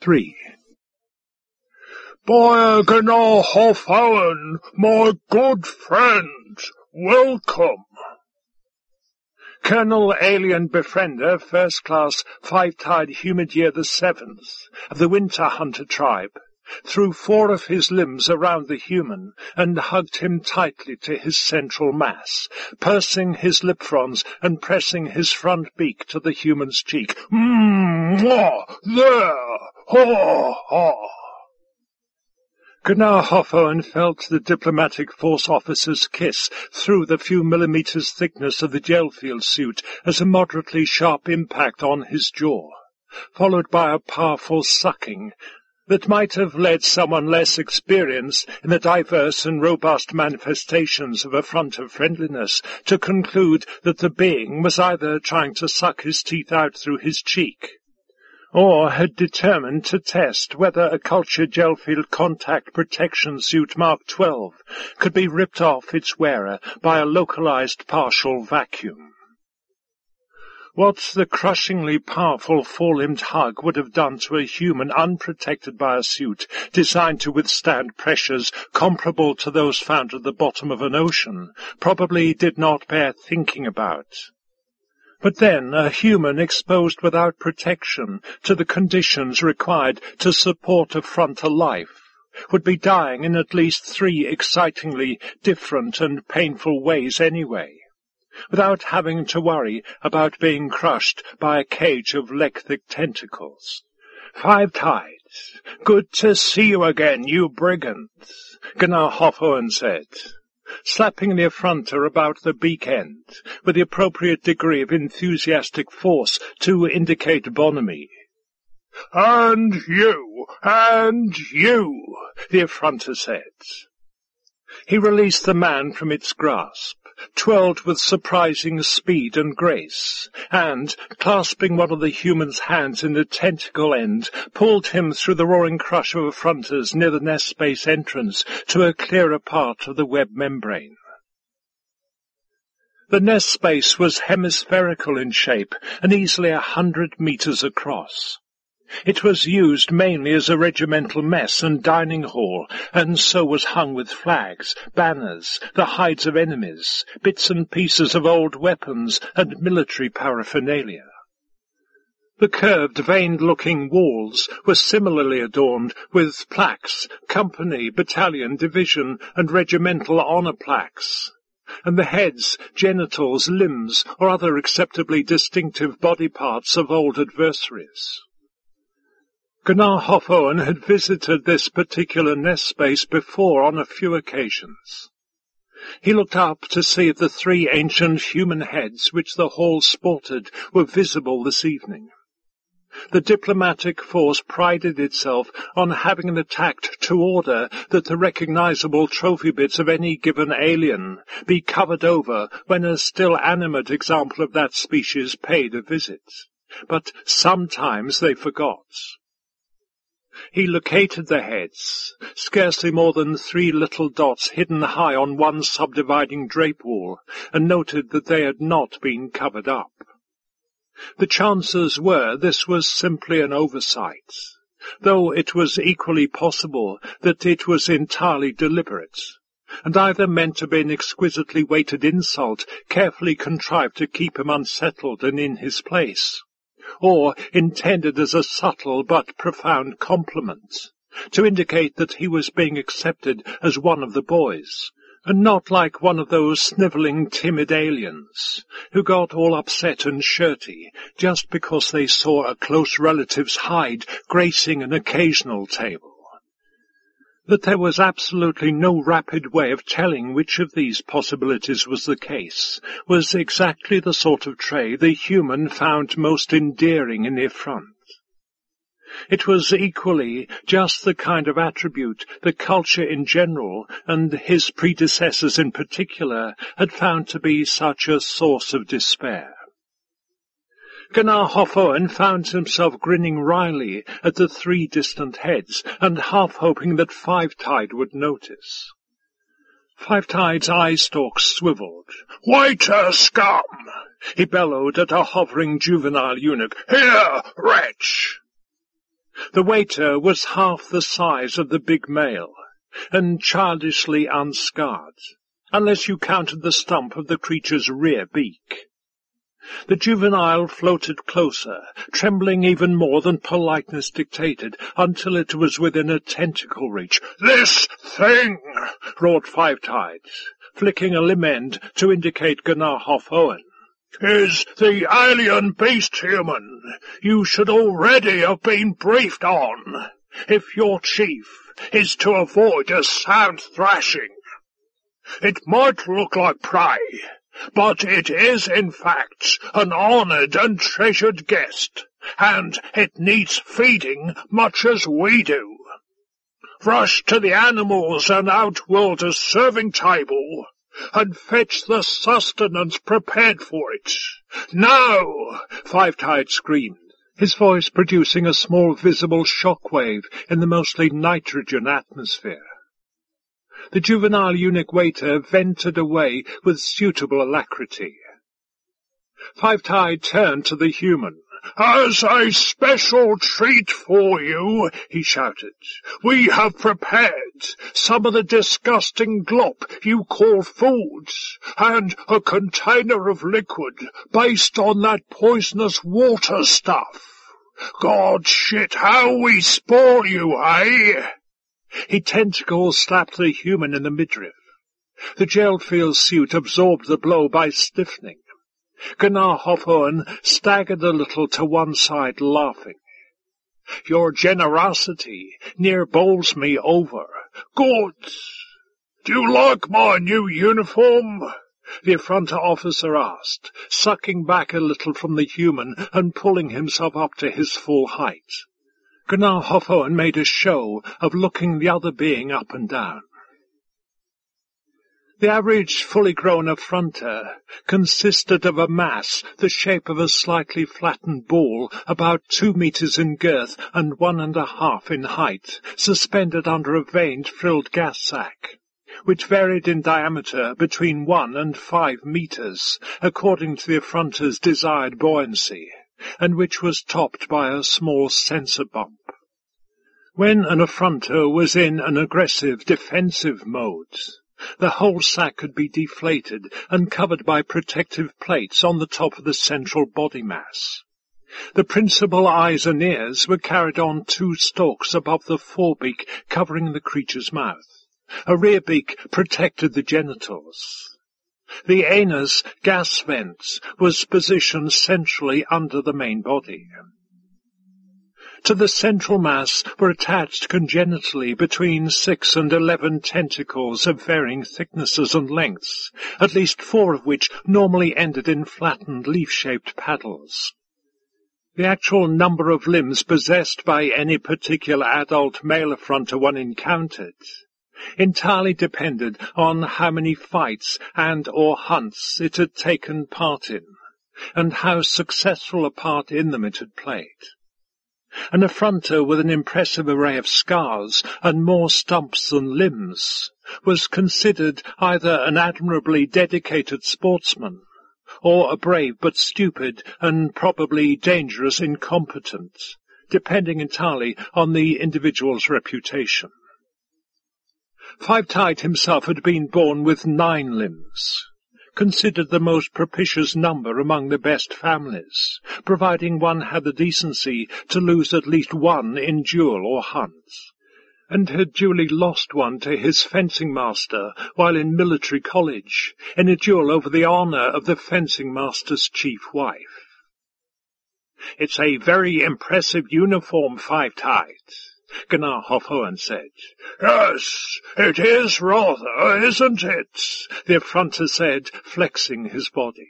3. Byrgenar Hofowen, my good friend, welcome. Colonel Alien Befriender, First Class, Five-Tide Humidier the 7th, of the Winter Hunter tribe, threw 4 of his limbs around the human and hugged him tightly to his central mass, pursing his lip fronds and pressing his front beak to the human's cheek. Mwah! There! Ha! Ha! Gunnar Hofowen felt the diplomatic force officer's kiss through the few millimeters thickness of the Gelfield suit as a moderately sharp impact on his jaw, followed by a powerful sucking that might have led someone less experienced in the diverse and robust manifestations of a front of friendliness to conclude that the being was either trying to suck his teeth out through his cheek, or had determined to test whether a cultured Gelfield contact protection suit Mark 12 could be ripped off its wearer by a localized partial vacuum. What the crushingly powerful four-limbed hug would have done to a human unprotected by a suit designed to withstand pressures comparable to those found at the bottom of an ocean probably did not bear thinking about. But then a human exposed without protection to the conditions required to support a frontal life would be dying in at least 3 excitingly different and painful ways anyway, without having to worry about being crushed by a cage of leg-thick tentacles. Five-Tides, good to see you again, you brigands, Gunnar Hofowen said, slapping the effronter about the beak end with the appropriate degree of enthusiastic force to indicate bonhomie. And you, the effronter said. He released the man from its grasp, twirled with surprising speed and grace, and, clasping one of the human's hands in the tentacle end, pulled him through the roaring crush of effronters near the nest space entrance to a clearer part of the web membrane. The nest space was hemispherical in shape and easily 100 meters across. It was used mainly as a regimental mess and dining hall, and so was hung with flags, banners, the hides of enemies, bits and pieces of old weapons, and military paraphernalia. The curved, veined-looking walls were similarly adorned with plaques, company, battalion, division, and regimental honor plaques, and the heads, genitals, limbs, or other acceptably distinctive body parts of old adversaries. Gunnar Hofowen had visited this particular nest space before on a few occasions. He looked up to see if the 3 ancient human heads which the hall sported were visible this evening. The diplomatic force prided itself on having an tact to order that the recognizable trophy bits of any given alien be covered over when a still animate example of that species paid a visit. But sometimes they forgot. He located the heads, scarcely more than 3 little dots hidden high on one subdividing drape wall, and noted that they had not been covered up. The chances were this was simply an oversight, though it was equally possible that it was entirely deliberate, and either meant to be an exquisitely weighted insult carefully contrived to keep him unsettled and in his place, or intended as a subtle but profound compliment, to indicate that he was being accepted as one of the boys, and not like one of those snivelling, timid aliens who got all upset and shirty just because they saw a close relative's hide gracing an occasional table. That there was absolutely no rapid way of telling which of these possibilities was the case was exactly the sort of trait the human found most endearing in the affront. It was equally just the kind of attribute that culture in general, and his predecessors in particular, had found to be such a source of despair. Gunnar Hofowen found himself grinning wryly at the 3 distant heads, and half hoping that Five-Tide would notice. Five-Tide's eye-stalks swiveled. "Waiter scum!" he bellowed at a hovering juvenile eunuch. "Here, wretch!" The waiter was half the size of the big male, and childishly unscarred, unless you counted the stump of the creature's rear beak. The juvenile floated closer, trembling even more than politeness dictated, until it was within a tentacle reach. "This thing!" roared Five Tides, flicking a limb end to indicate Gnahath Owen. "Is the alien beast human? You should already have been briefed on, if your chief is to avoid a sound thrashing. It might look like prey, but it is in fact an honoured and treasured guest, and it needs feeding much as we do. Rush to the animals and Outworlders' serving table, and fetch the sustenance prepared for it. Now!" Five Tides screamed, his voice producing a small visible shock-wave in the mostly nitrogen atmosphere. The juvenile eunuch waiter vented away with suitable alacrity. Five Tide turned to the human. "As a special treat for you," he shouted, "we have prepared some of the disgusting glop you call food, and a container of liquid based on that poisonous water stuff. God shit, how we spoil you, eh?" He tentacles slapped the human in the midriff. The gel-filled suit absorbed the blow by stiffening. Gnahath Owen staggered a little to one side, laughing. "Your generosity near bowls me over." "Good. Do you like my new uniform?" the effronter officer asked, sucking back a little from the human and pulling himself up to his full height. Gnahath Owen made a show of looking the other being up and down. The average fully grown effronter consisted of a mass the shape of a slightly flattened ball, about 2 meters in girth and 1.5 in height, suspended under a veined-frilled gas sack, which varied in diameter between 1 and 5 meters, according to the effronter's desired buoyancy, and which was topped by a small sensor bump. When an effronter was in an aggressive defensive mode, the whole sack could be deflated and covered by protective plates on the top of the central body mass. The principal eyes and ears were carried on 2 stalks above the forebeak covering the creature's mouth. A rear beak protected the genitals. The anus gas vent was positioned centrally under the main body. To the central mass were attached congenitally between 6 and 11 tentacles of varying thicknesses and lengths, at least 4 of which normally ended in flattened leaf-shaped paddles. The actual number of limbs possessed by any particular adult male effronter one encountered entirely depended on how many fights and or hunts it had taken part in, and how successful a part in them it had played. An effronter with an impressive array of scars and more stumps than limbs was considered either an admirably dedicated sportsman or a brave but stupid and probably dangerous incompetent, depending entirely on the individual's reputation. Five Tide himself had been born with 9 limbs, considered the most propitious number among the best families, providing one had the decency to lose at least one in duel or hunt, and had duly lost one to his fencing master while in military college, in a duel over the honour of the fencing master's chief wife. "It's a very impressive uniform, Five Tides," Gnahath Owen said. "Yes, it is rather, isn't it?" the effronter said, flexing his body.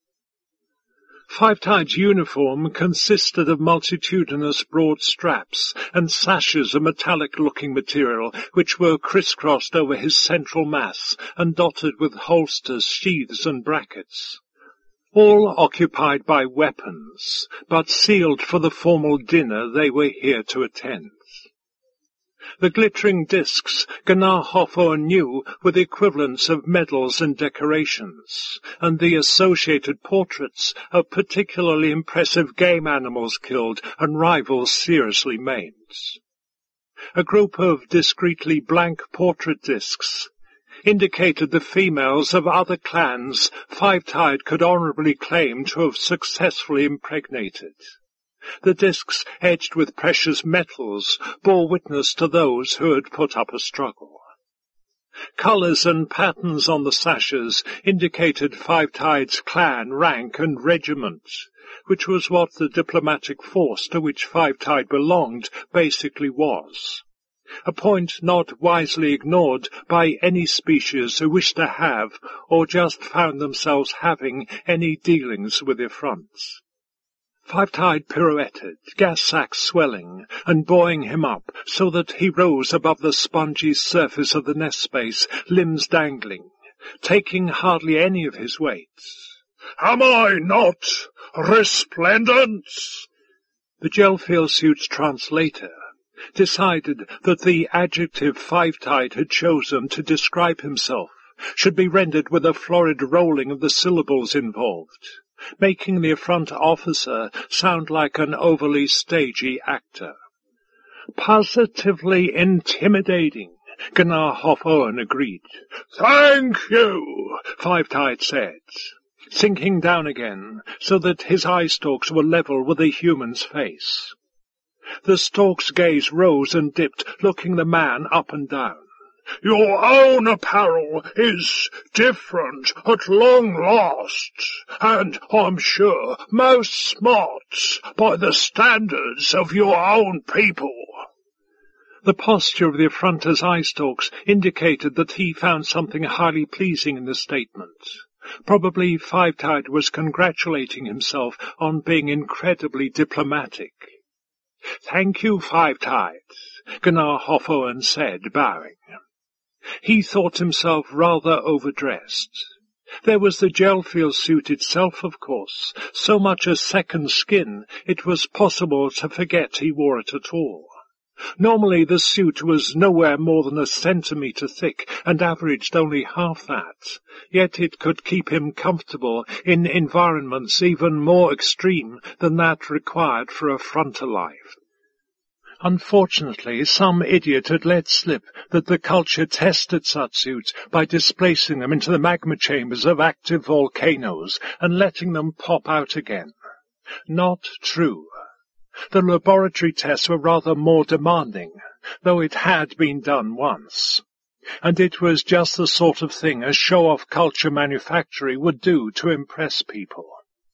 Five Tides' uniform consisted of multitudinous broad straps and sashes of metallic-looking material which were crisscrossed over his central mass and dotted with holsters, sheaths, and brackets, all occupied by weapons, but sealed for the formal dinner they were here to attend. The glittering discs Gunnar Hoffoen knew were the equivalents of medals and decorations, and the associated portraits of particularly impressive game animals killed and rivals seriously maimed. A group of discreetly blank portrait discs indicated the females of other clans Fivetide could honourably claim to have successfully impregnated. The discs, edged with precious metals, bore witness to those who had put up a struggle. Colours and patterns on the sashes indicated Fivetide's clan, rank and regiment, which was what the diplomatic force to which Fivetide belonged basically was. A point not wisely ignored by any species who wished to have, or just found themselves having, any dealings with Effronts. Fivetide pirouetted, gas sacks swelling, and buoying him up so that he rose above the spongy surface of the nest space, limbs dangling, taking hardly any of his weight. Am I not resplendent? The Gelfield suit's translator decided that the adjective Fivetide had chosen to describe himself should be rendered with a florid rolling of the syllables involved, making the Effront officer sound like an overly stagey actor. Positively intimidating, Gunnar Hoffoen agreed. Thank you, Fivetide said, sinking down again so that his eye stalks were level with the human's face. The stalk's gaze rose and dipped, looking the man up and down. Your own apparel is different at long last, and I'm sure most smart by the standards of your own people. The posture of the Effronter's eye stalks indicated that he found something highly pleasing in the statement. Probably Fivetide was congratulating himself on being incredibly diplomatic. Thank you, Fivetide, Gunnar Hoffoen said, bowing. He thought himself rather overdressed. There was the Gelfield suit itself, of course, so much a second skin it was possible to forget he wore it at all. Normally the suit was nowhere more than a centimetre thick and averaged only half that, yet it could keep him comfortable in environments even more extreme than that required for a fronter life. Unfortunately, some idiot had let slip that the culture tested such suits by displacing them into the magma chambers of active volcanoes and letting them pop out again. Not true. The laboratory tests were rather more demanding, though it had been done once. And it was just the sort of thing a show-off culture manufactory would do to impress people.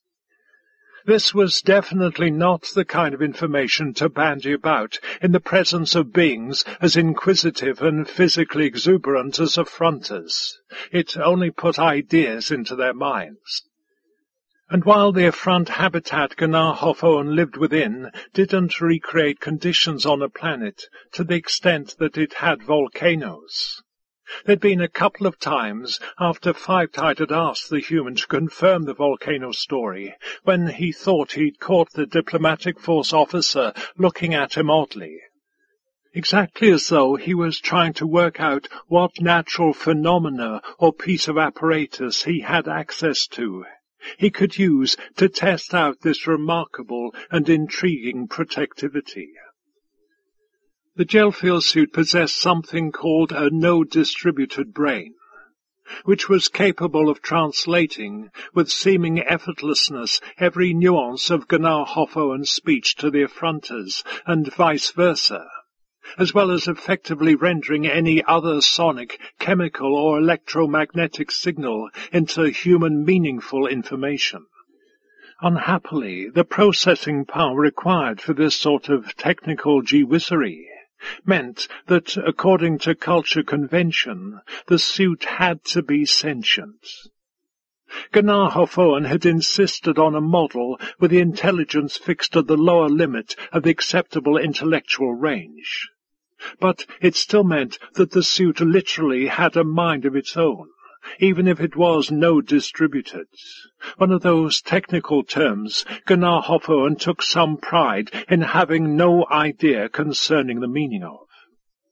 This was definitely not the kind of information to bandy about in the presence of beings as inquisitive and physically exuberant as Effronters. It only put ideas into their minds. And while the Effront habitat Gunnar Hoffoen lived within didn't recreate conditions on a planet to the extent that it had volcanoes, there'd been a couple of times after Fivetide had asked the human to confirm the volcano story, when he thought he'd caught the diplomatic force officer looking at him oddly, exactly as though he was trying to work out what natural phenomena or piece of apparatus he had access to he could use to test out this remarkable and intriguing protectivity. The Gelfield suit possessed something called a node-distributed brain, which was capable of translating, with seeming effortlessness, every nuance of Gunnar Hoffoen's speech to the Effronters, and vice versa, as well as effectively rendering any other sonic, chemical, or electromagnetic signal into human meaningful information. Unhappily, the processing power required for this sort of technical gee-whizzery meant that, according to culture convention, the suit had to be sentient. Gunnar Hoffoen had insisted on a model with the intelligence fixed at the lower limit of the acceptable intellectual range. But it still meant that the suit literally had a mind of its own, even if it was node-distributed, one of those technical terms Gunnar Hoffoen took some pride in having no idea concerning the meaning of.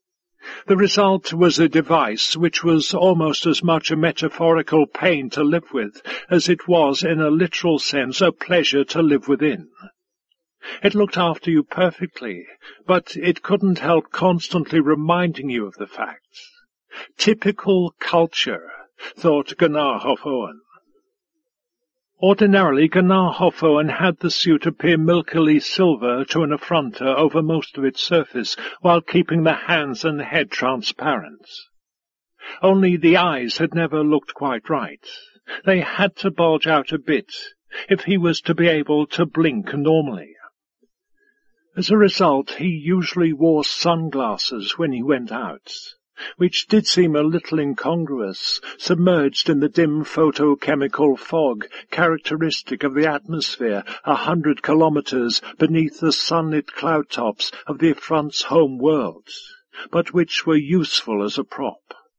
The result was a device which was almost as much a metaphorical pain to live with as it was, in a literal sense, a pleasure to live within. It looked after you perfectly, but it couldn't help constantly reminding you of the facts. Typical culture, thought Gunnar Hof-Owen. Ordinarily, Gunnar Hof-Owen had the suit appear milkily silver to an affronter over most of its surface, while keeping the hands and head transparent. Only the eyes had never looked quite right. They had to bulge out a bit, if he was to be able to blink normally. As a result, he usually wore sunglasses when he went out, which did seem a little incongruous, submerged in the dim photochemical fog characteristic of the atmosphere 100 kilometers beneath the sunlit cloud tops of the affront's home world, but which were useful as a prop.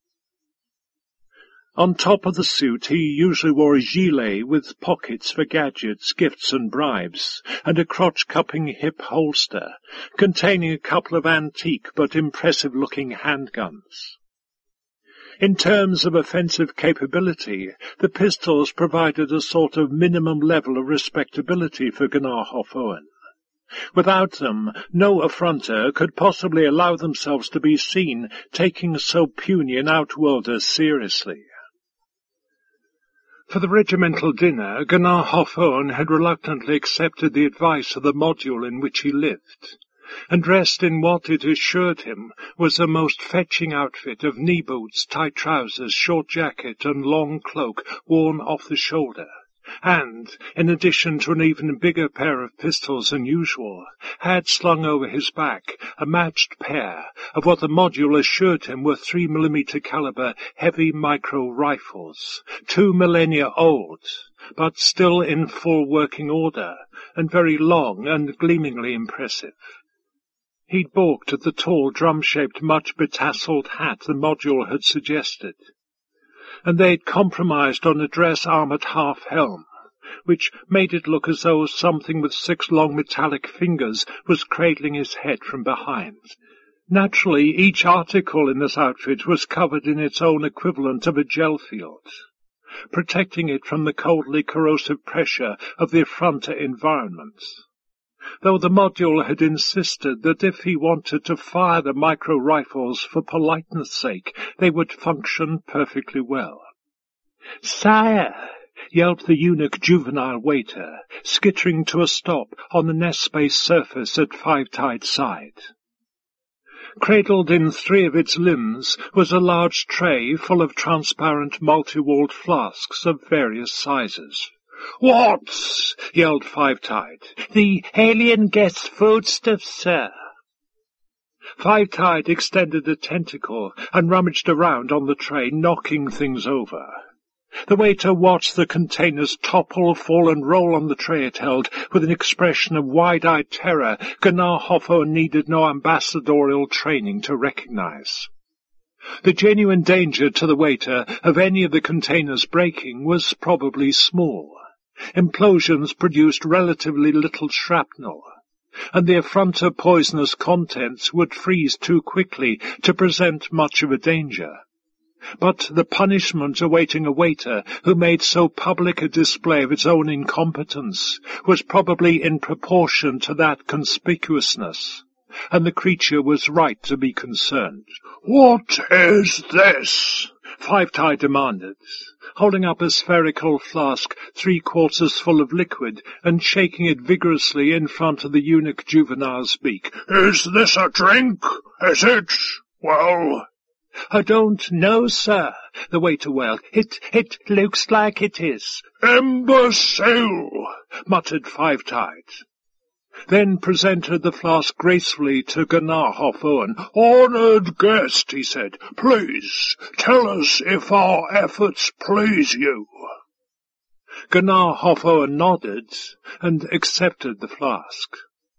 On top of the suit he usually wore a gilet with pockets for gadgets, gifts and bribes, and a crotch-cupping hip holster, containing a couple of antique but impressive-looking handguns. In terms of offensive capability, the pistols provided a sort of minimum level of respectability for Gunnar Hof-Owen. Without them, no affronter could possibly allow themselves to be seen taking so puny an outworlder seriously. For the regimental dinner, Gunnar Hof-Owen had reluctantly accepted the advice of the module in which he lived, and dressed in what it assured him was a most fetching outfit of knee boots, tight trousers, short jacket, and long cloak worn off the shoulder, and, in addition to an even bigger pair of pistols than usual, had slung over his back a matched pair of what the module assured him were 3mm caliber heavy micro rifles, 2 millennia old, but still in full working order, and very long and gleamingly impressive. He'd balked at the tall, drum-shaped, much betasseled hat the module had suggested, and they'd compromised on a dress-armoured half-helm, which made it look as though something with 6 long metallic fingers was cradling his head from behind. Naturally, each article in this outfit was covered in its own equivalent of a gel field, protecting it from the coldly corrosive pressure of the effronter environment, though the module had insisted that if he wanted to fire the micro-rifles for politeness' sake, they would function perfectly well. "Sire!" yelped the eunuch juvenile waiter, skittering to a stop on the nest-space surface at Five-Tide's side. Cradled in 3 of its limbs was a large tray full of transparent multi-walled flasks of various sizes. "What?" yelled Five-Tide. "The alien guest's foodstuffs, sir." Five-Tide extended a tentacle and rummaged around on the tray, knocking things over. The waiter watched the containers topple, fall, and roll on the tray it held with an expression of wide-eyed terror Gunnar Hof-Owen needed no ambassadorial training to recognize. The genuine danger to the waiter of any of the containers breaking was probably small. Implosions produced relatively little shrapnel, and the effronter poisonous contents would freeze too quickly to present much of a danger. But the punishment awaiting a waiter who made so public a display of its own incompetence was probably in proportion to that conspicuousness, and the creature was right to be concerned. "What is this?" Five-Tide demanded, holding up a spherical flask 3/4 full of liquid and shaking it vigorously in front of the eunuch juvenile's beak. "Is this a drink? Is it? Well—" "I don't know, sir," the waiter wailed. It looks like it is." "Imbecile!" muttered Five-Tide, then presented the flask gracefully to Gunnar Hof-Owen. "Honoured guest," he said, "please tell us if our efforts please you." Gunnar Hof-Owen nodded and accepted the flask.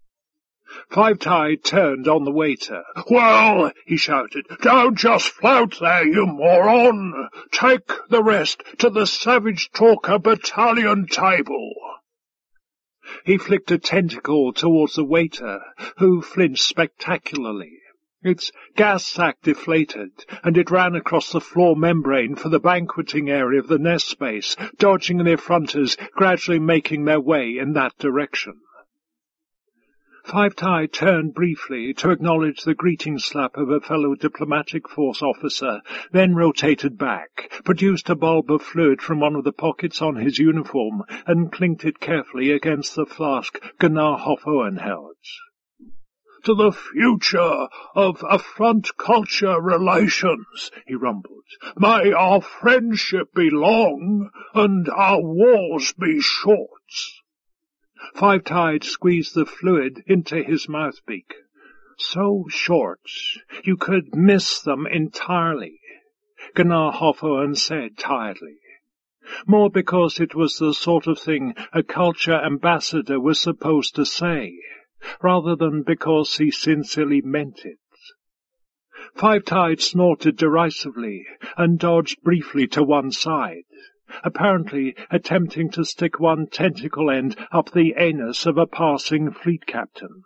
Five-Tide turned on the waiter. "Well," he shouted, "don't just float there, you moron! Take the rest to the Savage Talker battalion table." He flicked a tentacle towards the waiter, who flinched spectacularly. Its gas sac deflated, and it ran across the floor membrane for the banqueting area of the nest space, dodging the effronters, gradually making their way in that direction. Five-Tide turned briefly to acknowledge the greeting slap of a fellow diplomatic force officer, then rotated back, produced a bulb of fluid from one of the pockets on his uniform, and clinked it carefully against the flask Gunnar Hof-Owen held. "To the future of affront-culture relations," he rumbled. "May our friendship be long, and our wars be short." Five-Tide squeezed the fluid into his mouthbeak. "So short, you could miss them entirely," Gunnar Hof-Owen said tiredly. More because it was the sort of thing a culture ambassador was supposed to say, rather than because he sincerely meant it. Five-Tide snorted derisively and dodged briefly to one side, apparently attempting to stick one tentacle end up the anus of a passing fleet captain.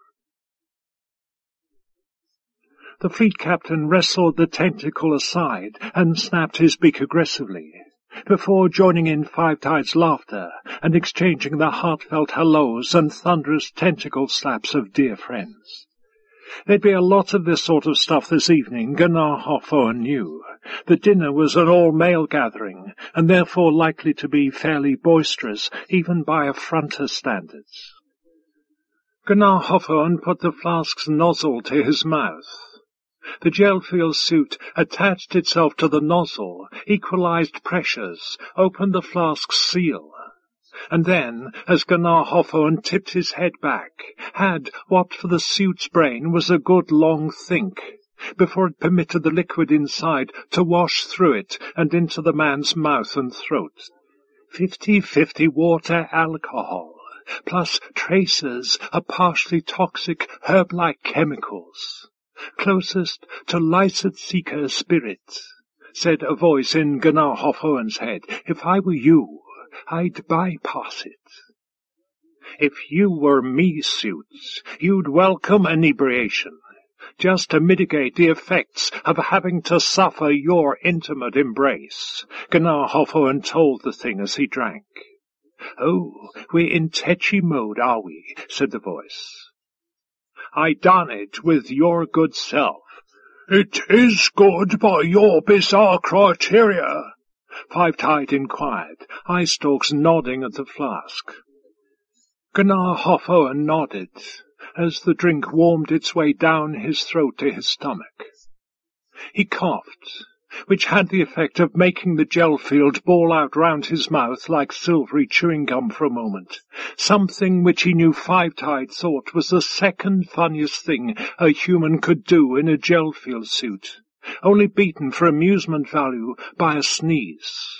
The fleet captain wrestled the tentacle aside and snapped his beak aggressively, before joining in Five-Tide's laughter and exchanging the heartfelt hellos and thunderous tentacle slaps of dear friends. There'd be a lot of this sort of stuff this evening, Gunnar Hof-Owen knew. The dinner was an all-male gathering, and therefore likely to be fairly boisterous, even by effronter standards. Gunnar Hof-Owen put the flask's nozzle to his mouth. The gel-filled suit attached itself to the nozzle, equalized pressures, opened the flask's seal, and then, as Gunnar Hof-Owen tipped his head back, had what for the suit's brain was a good long think, before it permitted the liquid inside to wash through it and into the man's mouth and throat. 50-50 water alcohol, plus traces of partially toxic herb-like chemicals. "Closest to Lysit-Seeker spirit," said a voice in Gunnar Hof-Owen's head. "If I were you, I'd bypass it." "If you were me, Suits, you'd welcome inebriation, just to mitigate the effects of having to suffer your intimate embrace," Gunnar Hof-Owen told the thing as he drank. "Oh, we're in tetchy mode, are we?" said the voice. "I done it with your good self." "It is good by your bizarre criteria?" Five-Tide inquired, eye-stalks nodding at the flask. Gunnar Hof-Owen nodded, as the drink warmed its way down his throat to his stomach. He coughed, which had the effect of making the gel field ball out round his mouth like silvery chewing gum for a moment, something which he knew Five-Tide thought was the second funniest thing a human could do in a gel field suit, only beaten for amusement value by a sneeze.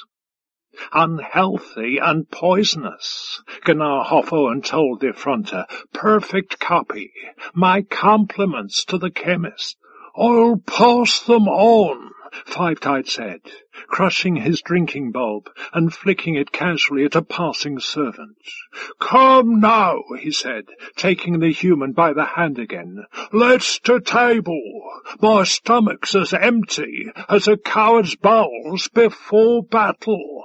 "Unhealthy and poisonous," Gunnar Hof-Owen told the effronter. "Perfect copy. My compliments to the chemist." "I'll pass them on," Five-Tide said, crushing his drinking bulb and flicking it casually at a passing servant. "Come now," he said, taking the human by the hand again. "Let's to table. My stomach's as empty as a coward's bowels before battle."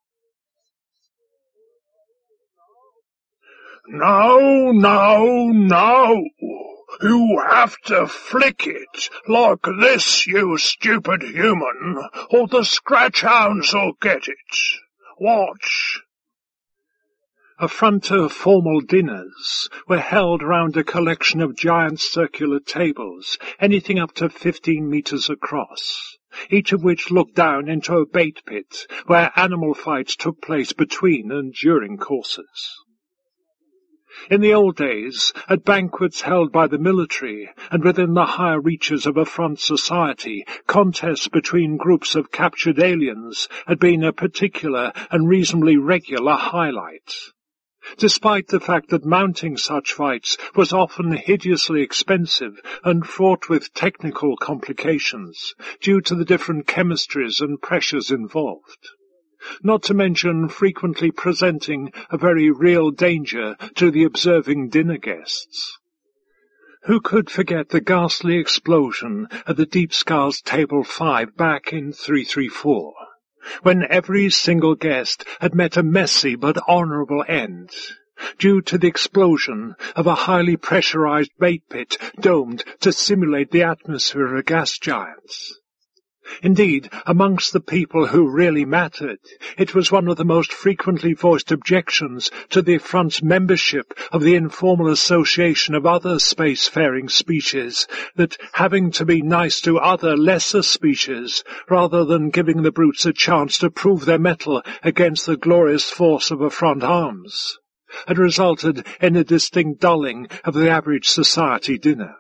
"No, no, no. You have to flick it like this, you stupid human, or the scratch-hounds'll get it. Watch." Effronter formal dinners were held round a collection of giant circular tables, anything up to 15 meters across, each of which looked down into a bait pit where animal fights took place between and during courses. In the old days, at banquets held by the military and within the higher reaches of effront society, contests between groups of captured aliens had been a particular and reasonably regular highlight. Despite the fact that mounting such fights was often hideously expensive and fraught with technical complications due to the different chemistries and pressures involved, not to mention frequently presenting a very real danger to the observing dinner guests. Who could forget the ghastly explosion at the Deep Skulls Table 5 back in 334, when every single guest had met a messy but honourable end, due to the explosion of a highly pressurized bait pit domed to simulate the atmosphere of a gas giant? Indeed, amongst the people who really mattered, it was one of the most frequently voiced objections to the Front's membership of the informal association of other spacefaring species, that having to be nice to other lesser species, rather than giving the brutes a chance to prove their mettle against the glorious force of a Front arms, had resulted in a distinct dulling of the average society dinner.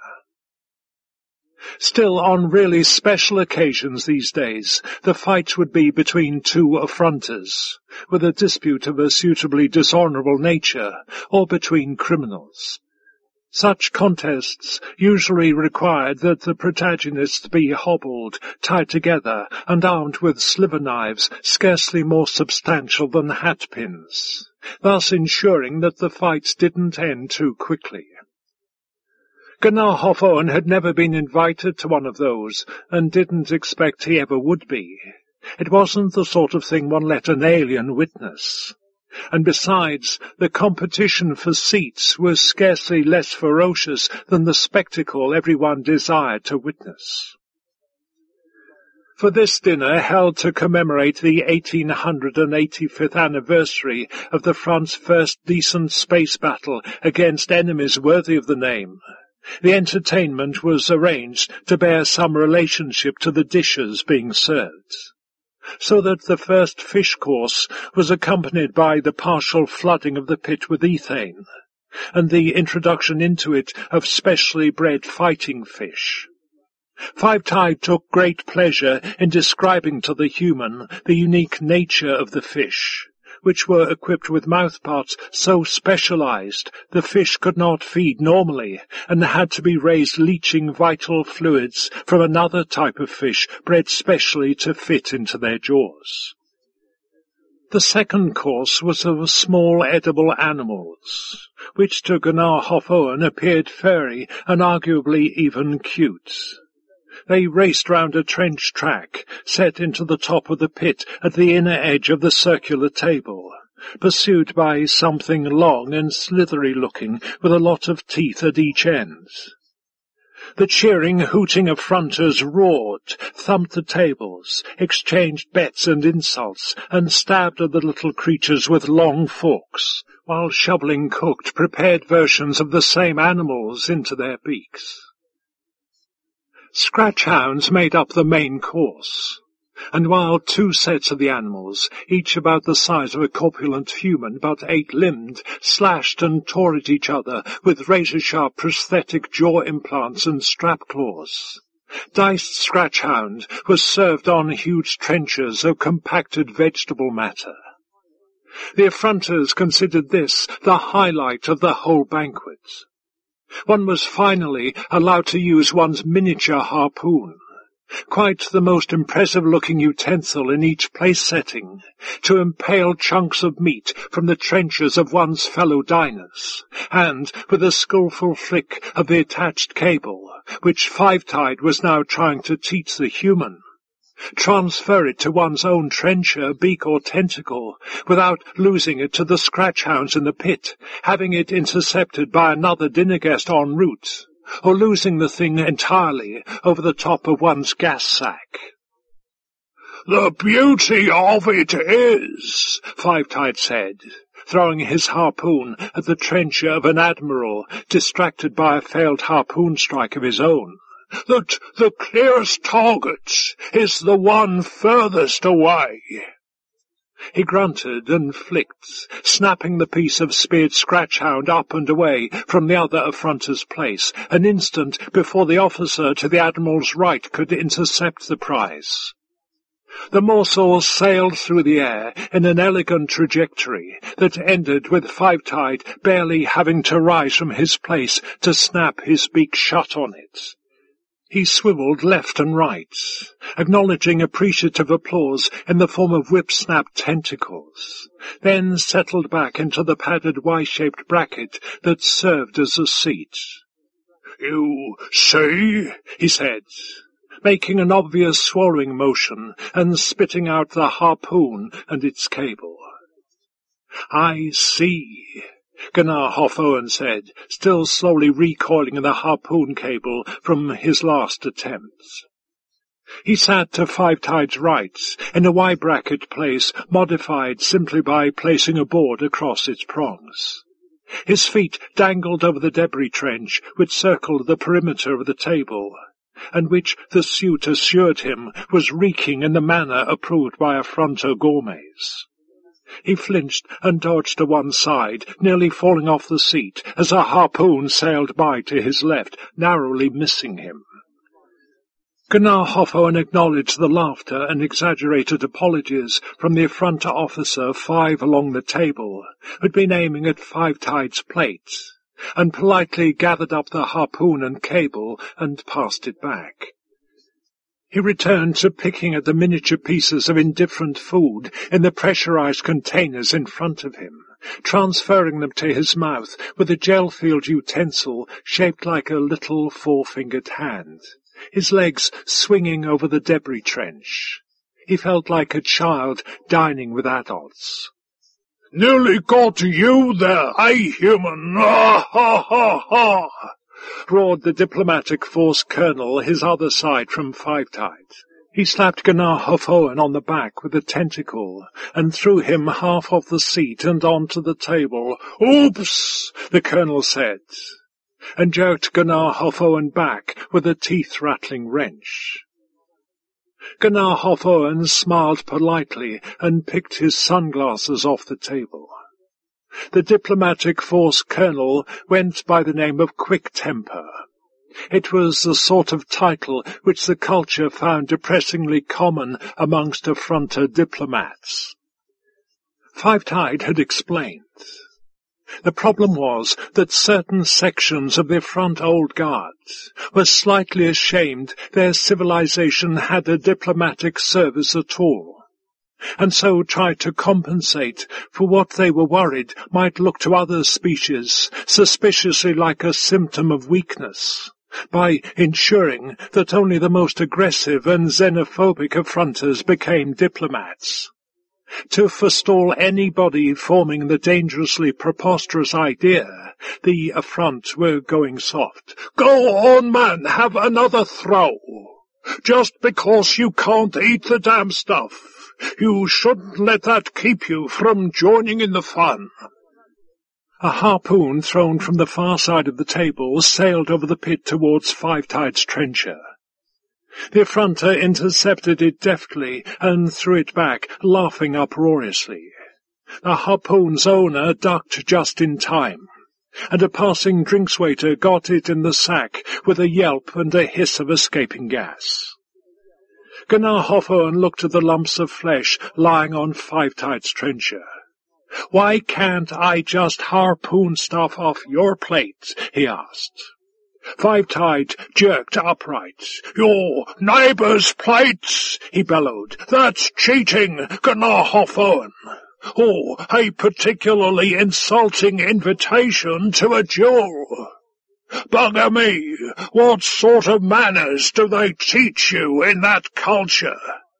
Still, on really special occasions these days, the fights would be between two affronters, with a dispute of a suitably dishonourable nature, or between criminals. Such contests usually required that the protagonists be hobbled, tied together, and armed with sliver knives scarcely more substantial than hatpins, thus ensuring that the fights didn't end too quickly. Gunnar Hoff-Owen had never been invited to one of those, and didn't expect he ever would be. It wasn't the sort of thing one let an alien witness. And besides, the competition for seats was scarcely less ferocious than the spectacle everyone desired to witness. For this dinner, held to commemorate the 1885th anniversary of the Front's first decent space battle against enemies worthy of the name, the entertainment was arranged to bear some relationship to the dishes being served, so that the first fish course was accompanied by the partial flooding of the pit with ethane, and the introduction into it of specially bred fighting fish. Five-Tide took great pleasure in describing to the human the unique nature of the fish, which were equipped with mouthparts so specialized the fish could not feed normally, and had to be raised leaching vital fluids from another type of fish bred specially to fit into their jaws. The second course was of small edible animals, which to Gunnar Hoff-Owen appeared furry and arguably even cute. They raced round a trench track set into the top of the pit at the inner edge of the circular table, pursued by something long and slithery-looking with a lot of teeth at each end. The cheering, hooting affronters roared, thumped the tables, exchanged bets and insults, and stabbed at the little creatures with long forks, while shoveling cooked, prepared versions of the same animals into their beaks. Scratch hounds made up the main course, and while two sets of the animals, each about the size of a corpulent human but 8-limbed, slashed and tore at each other with razor-sharp prosthetic jaw implants and strap claws, diced scratch hound was served on huge trenchers of compacted vegetable matter. The affronters considered this the highlight of the whole banquet. One was finally allowed to use one's miniature harpoon, quite the most impressive-looking utensil in each place setting, to impale chunks of meat from the trenchers of one's fellow diners, and, with a skillful flick of the attached cable, which Five-Tide was now trying to teach the human, transfer it to one's own trencher, beak or tentacle, without losing it to the scratch hounds in the pit, having it intercepted by another dinner guest en route, or losing the thing entirely over the top of one's gas sack. "The beauty of it is," Five-Tide said, throwing his harpoon at the trencher of an admiral distracted by a failed harpoon strike of his own, "that the clearest target is the one furthest away." He grunted and flicked, snapping the piece of speared scratch-hound up and away from the other affronter's place, an instant before the officer to the Admiral's right could intercept the prize. The morsel sailed through the air in an elegant trajectory that ended with Five-Tide barely having to rise from his place to snap his beak shut on it. He swiveled left and right, acknowledging appreciative applause in the form of whip-snapped tentacles, then settled back into the padded Y-shaped bracket that served as a seat. You see, he said, making an obvious swallowing motion and spitting out the harpoon and its cable. I see, Gunnar Hof-Owen said, still slowly recoiling the harpoon cable from his last attempts. He sat to Five Tide's right, in a Y-bracket place modified simply by placing a board across its prongs. His feet dangled over the debris trench which circled the perimeter of the table, and which the suit assured him was reeking in the manner approved by effronter gourmets. He flinched and dodged to one side, nearly falling off the seat as a harpoon sailed by to his left, narrowly missing him. Gunnar Hof-Owen acknowledged the laughter and exaggerated apologies from the effronter officer 5 along the table, who had been aiming at Five Tide's plate, and politely gathered up the harpoon and cable and passed it back. He returned to picking at the miniature pieces of indifferent food in the pressurized containers in front of him, transferring them to his mouth with a gel-filled utensil shaped like a little four-fingered hand, his legs swinging over the debris trench. He felt like a child dining with adults. Nearly got you there, eh, human? Ha, ha, ha, ha! Roared the diplomatic force colonel, his other side from Five Tide. He slapped Gunnar Hof-Owen on the back with a tentacle, and threw him half off the seat and onto the table. "Oops!" the colonel said, and jerked Gunnar Hof-Owen back with a teeth-rattling wrench. Gunnar Hof-Owen smiled politely and picked his sunglasses off the table. The diplomatic force colonel went by the name of Quick Temper. It was the sort of title which the culture found depressingly common amongst effronter diplomats. Five Tide had explained. The problem was that certain sections of the effront old guard were slightly ashamed their civilization had a diplomatic service at all, and so tried to compensate for what they were worried might look to other species suspiciously like a symptom of weakness, by ensuring that only the most aggressive and xenophobic effronters became diplomats. To forestall anybody forming the dangerously preposterous idea the effront were going soft. "Go on, man, have another throw. Just because you can't eat the damn stuff, you shouldn't let that keep you from joining in the fun." A harpoon thrown from the far side of the table sailed over the pit towards Five Tide's trencher. The effronter intercepted it deftly and threw it back, laughing uproariously. The harpoon's owner ducked just in time, and a passing drinks-waiter got it in the sack with a yelp and a hiss of escaping gas. Gunnar Hof-Owen looked at the lumps of flesh lying on Five Tide's trencher. "Why can't I just harpoon stuff off your plate?" he asked. Five Tide jerked upright. "Your neighbour's plates!" he bellowed. "That's cheating, Gunnar Hof-Owen. Or a particularly insulting invitation to a duel. Bugger me, what sort of manners do they teach you in that culture?"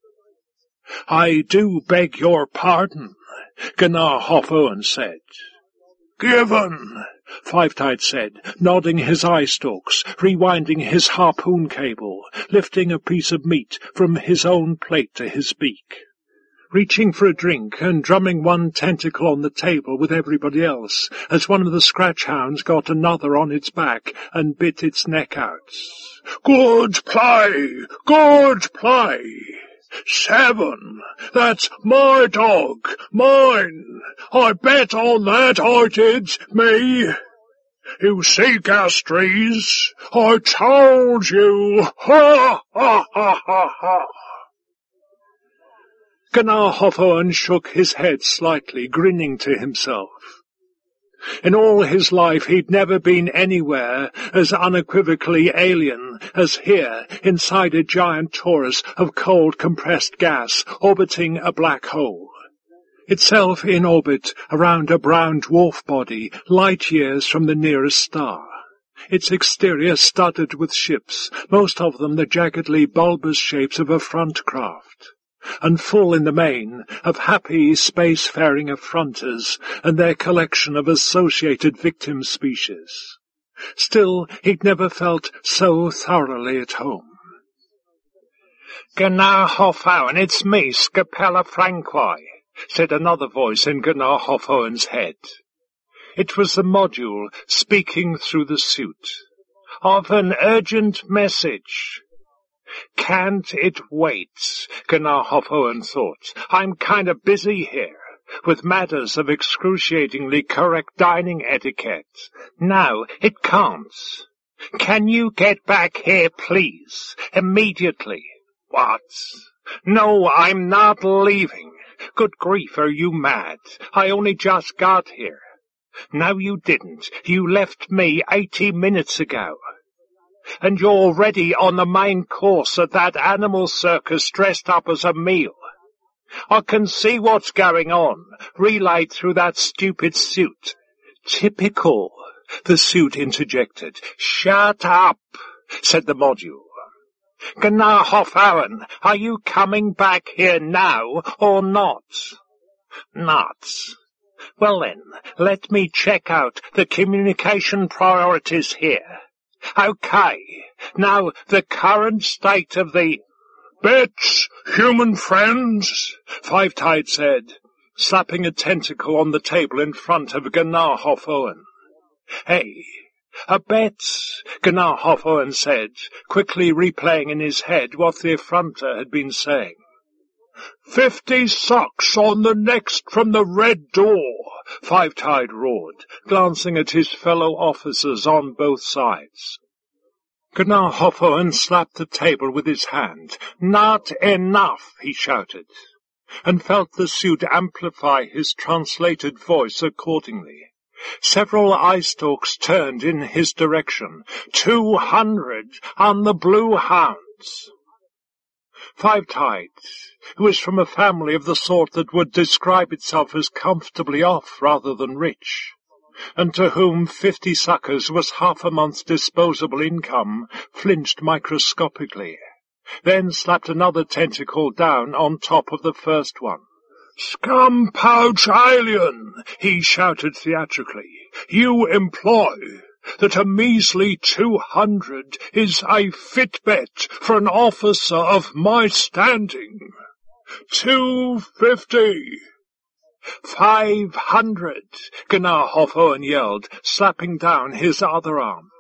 "I do beg your pardon," Gunnar Hof-Owen said. "Given," Five Tide said, nodding his eye stalks, rewinding his harpoon cable, lifting a piece of meat from his own plate to his beak, reaching for a drink and drumming one tentacle on the table with everybody else, as one of the scratch hounds got another on its back and bit its neck out. "Good play! Good play! 7. That's my dog. Mine. I bet on that, I did, me. You see, Gastries, I told you. Ha, ha, ha, ha, ha." Gunnar Hof-Owen shook his head slightly, grinning to himself. In all his life he'd never been anywhere as unequivocally alien as here, inside a giant torus of cold compressed gas orbiting a black hole, itself in orbit around a brown dwarf body light years from the nearest star, its exterior studded with ships, most of them the jaggedly bulbous shapes of a front craft, and full in the main of happy spacefaring affronters and their collection of associated victim species. Still, he'd never felt so thoroughly at home. "Gunnar Hof-Owen, it's me, Scapella Franqui," said another voice in Gunnar Hof-Owen's head. It was the module speaking through the suit. "Of an urgent message." "Can't it wait?" Gunnar Hof-Owen thought. "I'm kind of busy here with matters of excruciatingly correct dining etiquette. No, it can't. Can you get back here, please? Immediately." "What?" "No, I'm not leaving." "Good grief, are you mad? I only just got here." "No, you didn't. You left me 80 minutes ago. And you're already on the main course of that animal circus dressed up as a meal. I can see what's going on, relayed through that stupid suit." "Typical," the suit interjected. "Shut up," said the module. "Gunnar Hof-Owen, are you coming back here now or not?" "Not." "Well then, let me check out the communication priorities here. Okay, now the current state of the—" "Bets, human friends," Five-Tide said, slapping a tentacle on the table in front of Gunnar Hof-Owen. "Hey, a bet," Gunnar Hof-Owen said, quickly replaying in his head what the affronter had been saying. 50 socks on the next from the red door," Five-Tide roared, glancing at his fellow officers on both sides. Gunnar Hof-Owen slapped the table with his hand. "Not enough," he shouted, and felt the suit amplify his translated voice accordingly. Several eye stalks turned in his direction. 200 on the Blue Hounds. Five-Tide, who was from a family of the sort that would describe itself as comfortably off rather than rich, and to whom 50 suckers was half a month's disposable income, flinched microscopically, then slapped another tentacle down on top of the first one. "Scum-pouch alien," he shouted theatrically, "you imply that a measly 200 is a fit bet for an officer of my standing. 250. 500, Gunnar Hof-Owen yelled, slapping down his other arm.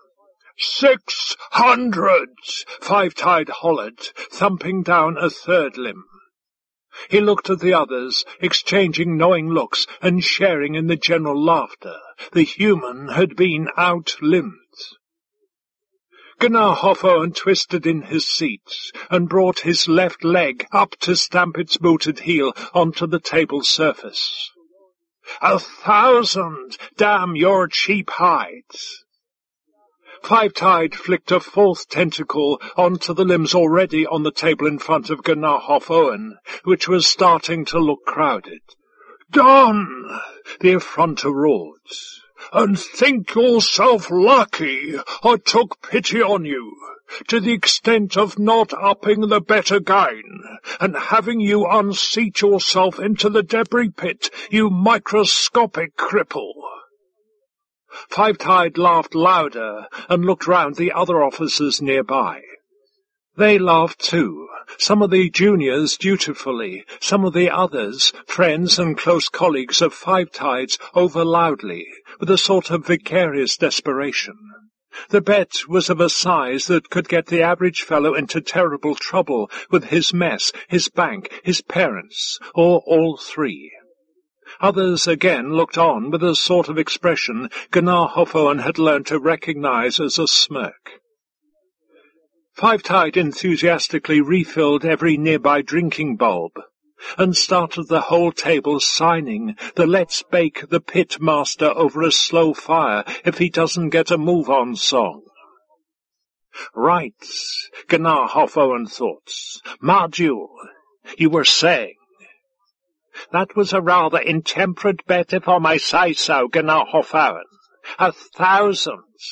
600, Five-Tide hollered, thumping down a third limb. He looked at the others, exchanging knowing looks and sharing in the general laughter. The human had been out-limbed. Gunnar Hof-Owen twisted in his seat and brought his left leg up to stamp its booted heel onto the table surface. 1,000! Damn your cheap hides! Five-Tide flicked a fourth tentacle onto the limbs already on the table in front of Gunnar Hof-Owen, which was starting to look crowded. "Done!" the affronter roared. "And think yourself lucky I took pity on you, to the extent of not upping the bet again, and having you unseat yourself into the debris pit, you microscopic cripple." Five-Tide laughed louder and looked round the other officers nearby. They laughed too, some of the juniors dutifully, some of the others, friends and close colleagues of Five-Tide's, over loudly, with a sort of vicarious desperation. The bet was of a size that could get the average fellow into terrible trouble with his mess, his bank, his parents, or all three. Others again looked on with a sort of expression Gunnar Hof-Owen had learned to recognize as a smirk. Five-Tide enthusiastically refilled every nearby drinking bulb, and started the whole table signing the "Let's Bake the Pit Master over a slow fire if he doesn't get a move on" song. Right, Gunnar Hof-Owen thought. Module, you were saying. That was a rather intemperate bet if I may say so, Gunnar Hof-Owen. 1,000.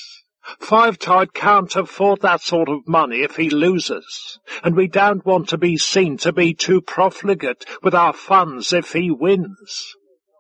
Fivetide can't afford that sort of money if he loses, and we don't want to be seen to be too profligate with our funds if he wins.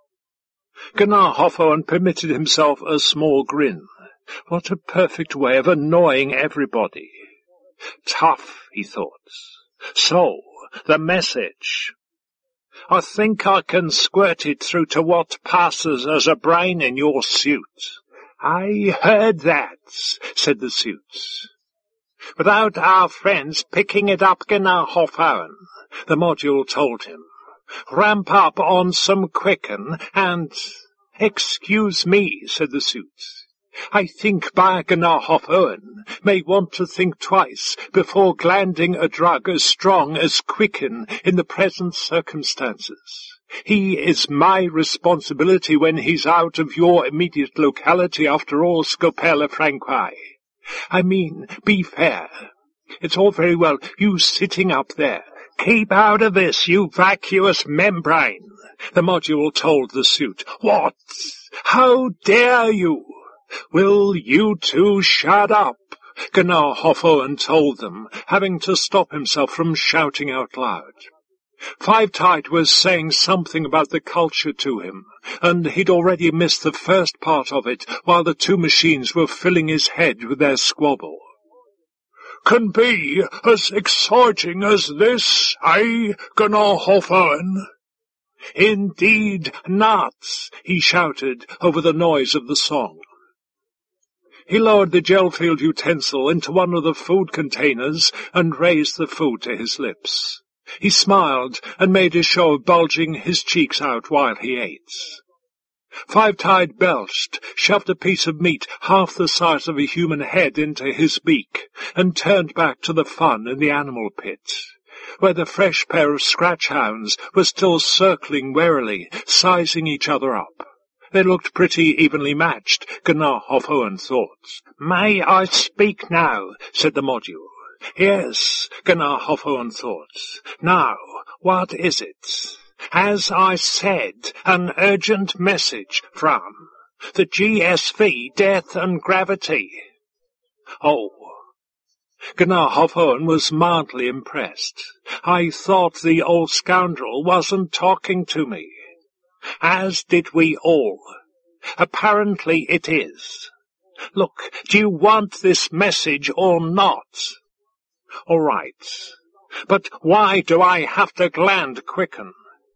Gunnar Hoffoen permitted himself a small grin. What a perfect way of annoying everybody. Tough, he thought. So, the message. I think I can squirt it through to what passes as a brain in your suit. I heard that, said the suit. Without our friends picking it up, Gunnar Hoffoen, the module told him. Ramp up on some quicken and... Excuse me, said the suit. I think Gunnar Hoffoen may want to think twice before glanding a drug as strong as quicken in the present circumstances. He is my responsibility when he's out of your immediate locality, after all, Scopella Franqui. I mean, be fair. It's all very well, you sitting up there. Keep out of this, you vacuous membrane, the module told the suit. What? How dare you? Will you two shut up? Gunnar Hoffoen told them, having to stop himself from shouting out loud. Fivetide was saying something about the culture to him, and he'd already missed the first part of it while the two machines were filling his head with their squabble. Can be as exciting as this, eh, Gunnar Hoffoen? Indeed not, he shouted over the noise of the song. He lowered the gel-filled utensil into one of the food containers and raised the food to his lips. He smiled and made a show of bulging his cheeks out while he ate. Fivetide belched, shoved a piece of meat half the size of a human head into his beak, and turned back to the fun in the animal pit, where the fresh pair of scratch hounds were still circling warily, sizing each other up. They looked pretty evenly matched, Gunnar Hoffoen thought. May I speak now? Said the module. Yes, Gunnar Hoffoen thought. Now, what is it? As I said, an urgent message from the GSV, Death and Gravity. Oh. Gunnar Hoffoen was mildly impressed. I thought the old scoundrel wasn't talking to me. As did we all. Apparently it is. Look, do you want this message or not? All right. But why do I have to gland quicken?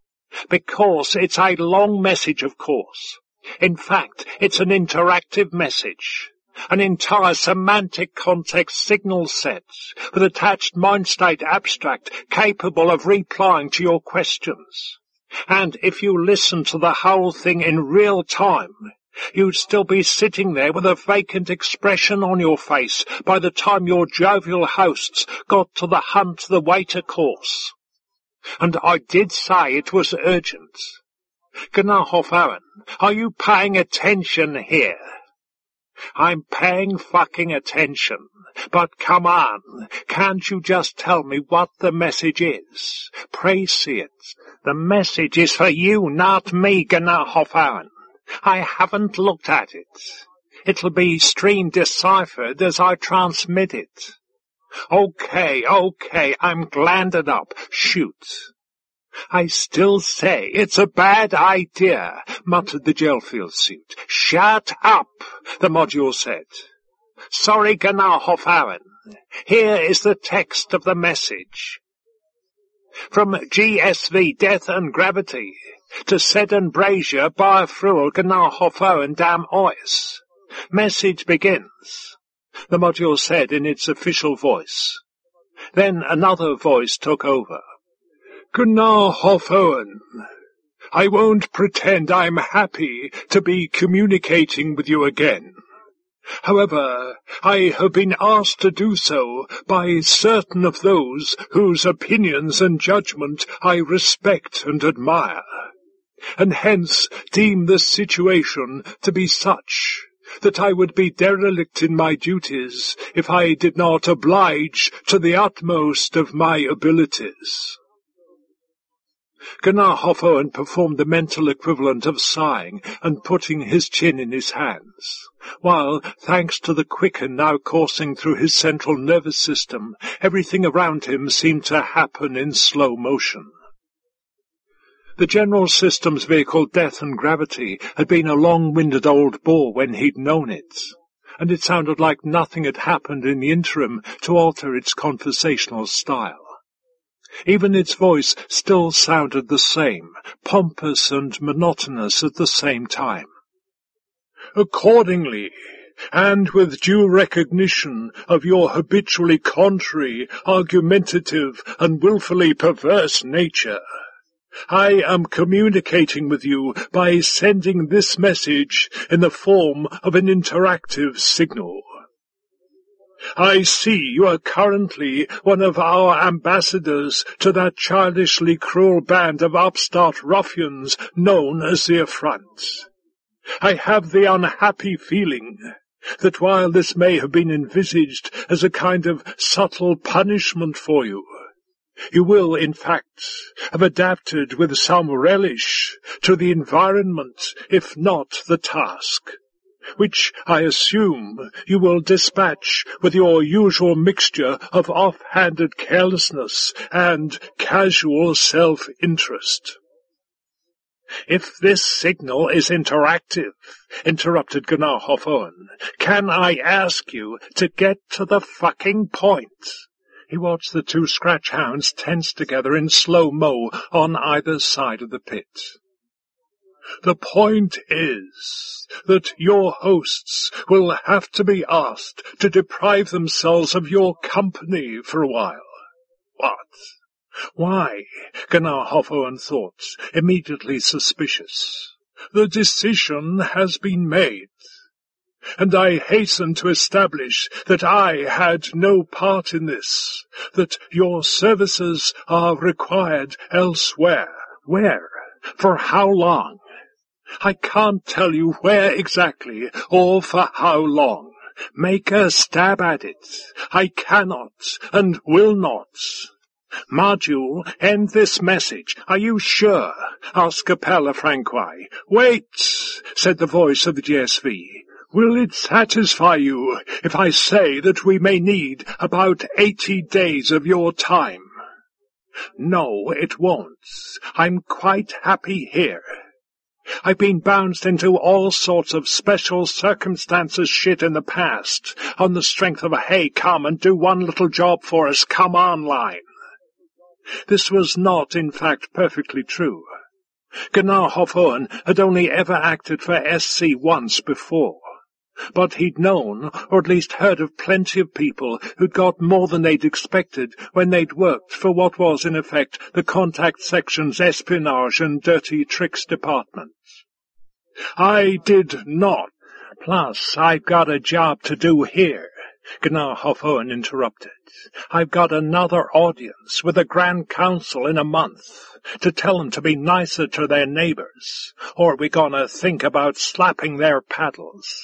Because it's a long message, of course. In fact, it's an interactive message. An entire semantic context signal set with attached mind-state abstract capable of replying to your questions. And if you listen to the whole thing in real time, you'd still be sitting there with a vacant expression on your face by the time your jovial hosts got to the hunt the waiter course. And I did say it was urgent. Gunnar Hoffoen, are you paying attention here? I'm paying fucking attention. But come on, can't you just tell me what the message is? Pray see it. The message is for you, not me, Gunnar Hoffoen. I haven't looked at it. It'll be stream deciphered as I transmit it. Okay, I'm glanded up. Shoot. I still say it's a bad idea, muttered the gel-filled suit. Shut up, the module said. Sorry, Gunnar Hoffoen. Here is the text of the message. From GSV, Death and Gravity, to Sedan Brazier, Biofrual, Gunnar Hoffoen, Dam Ois. Message begins, the module said in its official voice. Then another voice took over. Gunnar Hoffoen, I won't pretend I'm happy to be communicating with you again. However, I have been asked to do so by certain of those whose opinions and judgment I respect and admire, and hence deem the situation to be such that I would be derelict in my duties if I did not oblige to the utmost of my abilities. Gunnar performed the mental equivalent of sighing and putting his chin in his hands, while, thanks to the quicken now coursing through his central nervous system, everything around him seemed to happen in slow motion. The General Systems vehicle Death and Gravity had been a long-winded old bore when he'd known it, and it sounded like nothing had happened in the interim to alter its conversational style. Even its voice still sounded the same, pompous and monotonous at the same time. Accordingly, and with due recognition of your habitually contrary, argumentative, and wilfully perverse nature, I am communicating with you by sending this message in the form of an interactive signal. I see you are currently one of our ambassadors to that childishly cruel band of upstart ruffians known as the Affront. I have the unhappy feeling that while this may have been envisaged as a kind of subtle punishment for you, you will, in fact, have adapted with some relish to the environment, if not the task, which I assume you will dispatch with your usual mixture of off-handed carelessness and casual self-interest. If this signal is interactive, interrupted Gunnar Hof-Owen, can I ask you to get to the fucking point? He watched the two scratch hounds tense together in slow-mo on either side of the pit. The point is that your hosts will have to be asked to deprive themselves of your company for a while. What? Why? Gunnar Hof-Owen thought, immediately suspicious. The decision has been made, and I hasten to establish that I had no part in this, that your services are required elsewhere. Where? For how long? I can't tell you where exactly, or for how long. Make a stab at it. I cannot, and will not. Module, end this message. Are you sure? asked Capella Franqui. Wait, said the voice of the GSV. Will it satisfy you if I say that we may need about 80 days of your time? No, it won't. I'm quite happy here. I've been bounced into all sorts of special circumstances shit in the past, on the strength of a hey, come and do one little job for us, come on line. This was not, in fact, perfectly true. Gunnar Hof-Owen had only ever acted for SC once before, but he'd known, or at least heard of plenty of people who'd got more than they'd expected when they'd worked for what was, in effect, the contact section's espionage and dirty tricks department. I did not. Plus, I've got a job to do here, Gunnar Hof-Owen interrupted. I've got another audience with the Grand Council in a month to tell them to be nicer to their neighbors, or we're gonna think about slapping their paddles.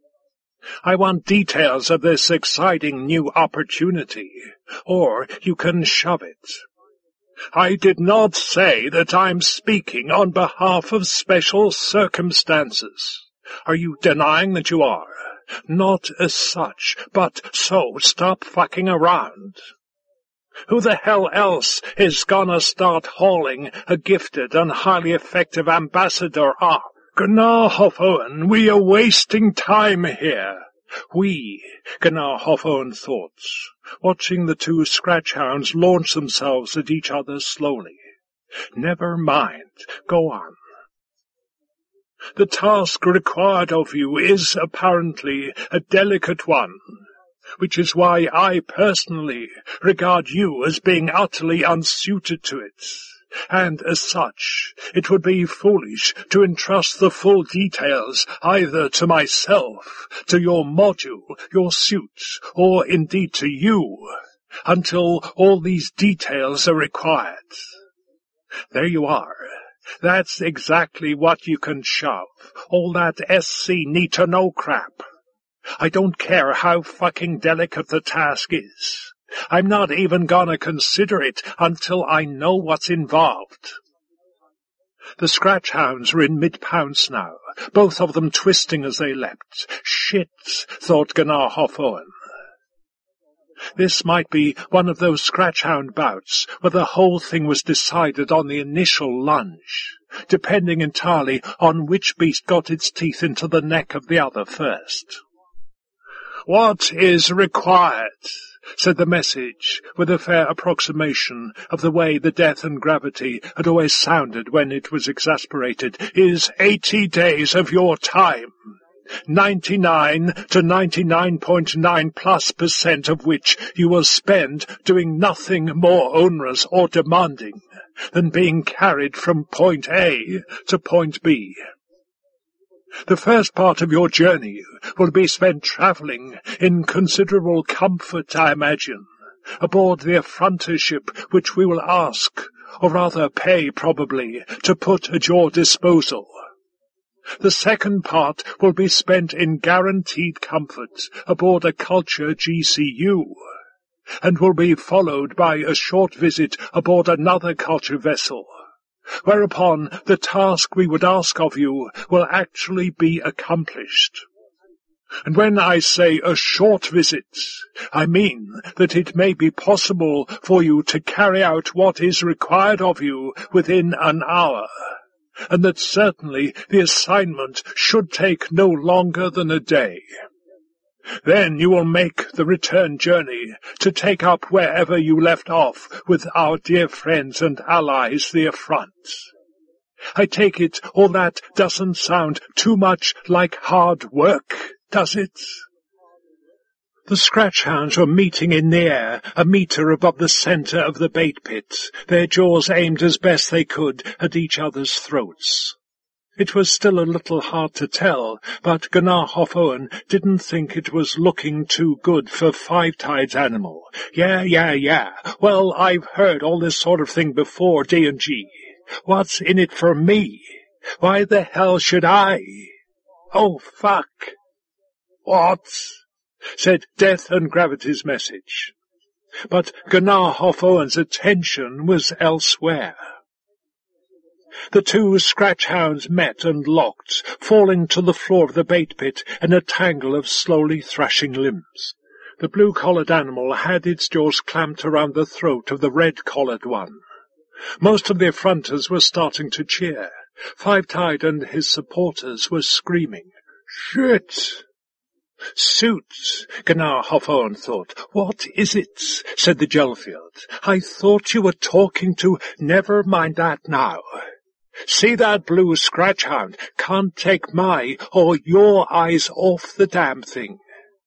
I want details of this exciting new opportunity, or you can shove it. I did not say that I'm speaking on behalf of special circumstances. Are you denying that you are? Not as such, but so stop fucking around. Who the hell else is gonna start hauling a gifted and highly effective ambassador up? Gunnar Hof-Owen, we are wasting time here. We, Gunnar Hof-Owen thought, watching the two scratch-hounds launch themselves at each other slowly. Never mind, go on. The task required of you is apparently a delicate one, which is why I personally regard you as being utterly unsuited to it, and as such it would be foolish to entrust the full details either to myself, to your module, your suit, or indeed to you, until all these details are required. There you are. That's exactly what you can shove. All that SC need-to-know crap. I don't care how fucking delicate the task is. I'm not even gonna consider it until I know what's involved. The scratch hounds were in mid-pounce now, both of them twisting as they leapt. Shit, thought Gunnar Hof-Owen. This might be one of those scratch-hound bouts where the whole thing was decided on the initial lunge, depending entirely on which beast got its teeth into the neck of the other first. "What is required," said the message, with a fair approximation of the way the Death and Gravity had always sounded when it was exasperated, "is 80 days of your time. 99 to 99.9+% of which you will spend doing nothing more onerous or demanding than being carried from point A to point B. The first part of your journey will be spent travelling in considerable comfort, I imagine, aboard the effronter ship which we will ask, or rather pay probably, to put at your disposal. The second part will be spent in guaranteed comfort aboard a Culture GCU, and will be followed by a short visit aboard another Culture vessel, whereupon the task we would ask of you will actually be accomplished. And when I say a short visit, I mean that it may be possible for you to carry out what is required of you within an hour, and that certainly the assignment should take no longer than a day. Then you will make the return journey to take up wherever you left off with our dear friends and allies, the Affronts. I take it all that doesn't sound too much like hard work, does it?" The scratch-hounds were meeting in the air, a metre above the centre of the bait-pit, their jaws aimed as best they could at each other's throats. It was still a little hard to tell, but Gunnar Hof-Owen didn't think it was looking too good for Five Tide's animal. Yeah. Well, I've heard all this sort of thing before, D&G. What's in it for me? Why the hell should I? Oh, fuck. What? Said Death and Gravity's message. But Gunnar Hof-Owen's attention was elsewhere. The two scratch-hounds met and locked, falling to the floor of the bait-pit in a tangle of slowly thrashing limbs. The blue-collared animal had its jaws clamped around the throat of the red-collared one. Most of the affronters were starting to cheer. Five Tide and his supporters were screaming. "Shit!" "Suit," Gunnar Hof-Owen thought. "What is it?" said the Jelfield. "I thought you were talking to—" "Never mind that now. See that blue scratch-hound? Can't take my or your eyes off the damn thing.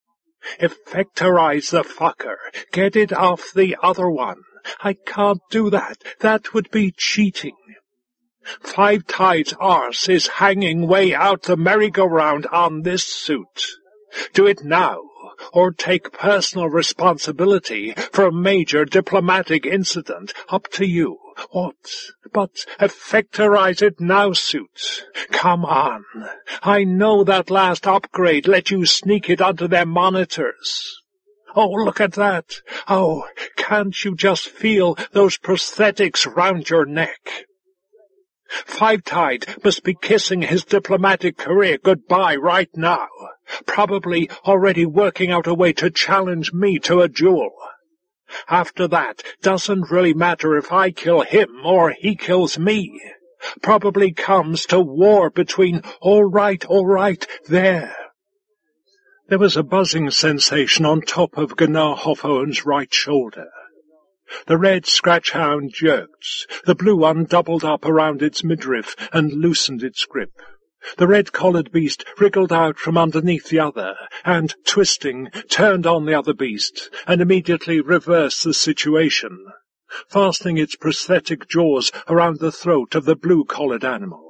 Effectorize the fucker. Get it off the other one. I can't do that. That would be cheating. Five Tide's arse is hanging way out the merry-go-round on this suit. Do it now, or take personal responsibility for a major diplomatic incident. Up to you. What? But effectorize it now, suit. Come on. I know that last upgrade let you sneak it onto their monitors. Oh, look at that. Oh, can't you just feel those prosthetics round your neck? Five Tide must be kissing his diplomatic career goodbye right now, probably already working out a way to challenge me to a duel. After that, doesn't really matter if I kill him or he kills me. Probably comes to war between all right, there. There was a buzzing sensation on top of Gunnar Hof-Owen's right shoulder. The red scratch-hound jerked. The blue one doubled up around its midriff and loosened its grip. The red-collared beast wriggled out from underneath the other, and, twisting, turned on the other beast, and immediately reversed the situation, fastening its prosthetic jaws around the throat of the blue-collared animal.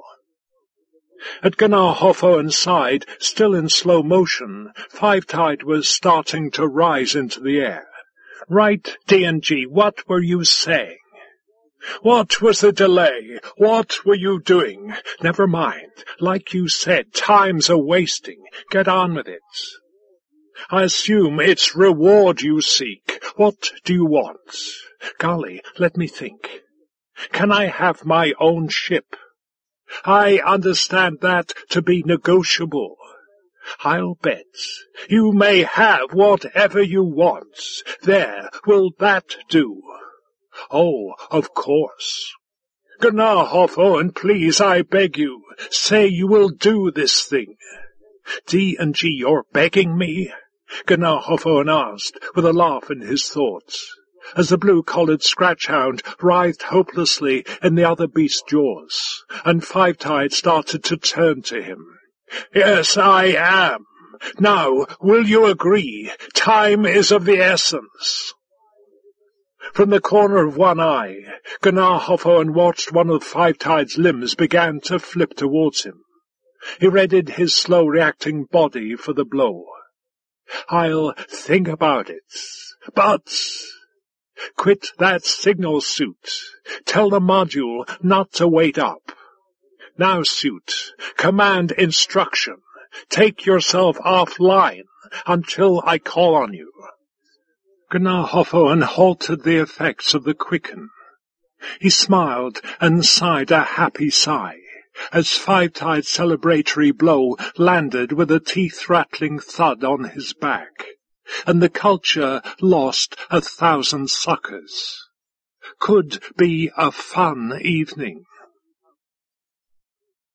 At Gunnar Hof-Owen's side, still in slow motion, Five Tide was starting to rise into the air. "Right, D&G, what were you saying?" "What was the delay? What were you doing?" "Never mind. Like you said, time's a-wasting. Get on with it." "I assume it's reward you seek. What do you want?" "Golly, let me think. Can I have my own ship?" I understand that to be negotiable. I'll bet you may have whatever you want. There, will that do? Oh, of course. Gunnar Hof-Owen, please, I beg you, say you will do this thing. D&G, you're begging me? Gunnar Hof-Owen asked, with a laugh in his thoughts, as the blue-collared scratch-hound writhed hopelessly in the other beast's jaws, and Five-Tide started to turn to him. Yes, I am. Now, will you agree? Time is of the essence. From the corner of one eye, Gunnar Hof-Owen watched one of Five-Tide's limbs begin to flip towards him. He readied his slow-reacting body for the blow. I'll think about it, but... Quit that signal suit. Tell the module not to wait up. Now, suit, command instruction. Take yourself offline until I call on you. Gunnar Hof-Owen halted the effects of the quicken. He smiled and sighed a happy sigh as Five-Tide's celebratory blow landed with a teeth-rattling thud on his back, and the culture lost 1,000 suckers. Could be a fun evening.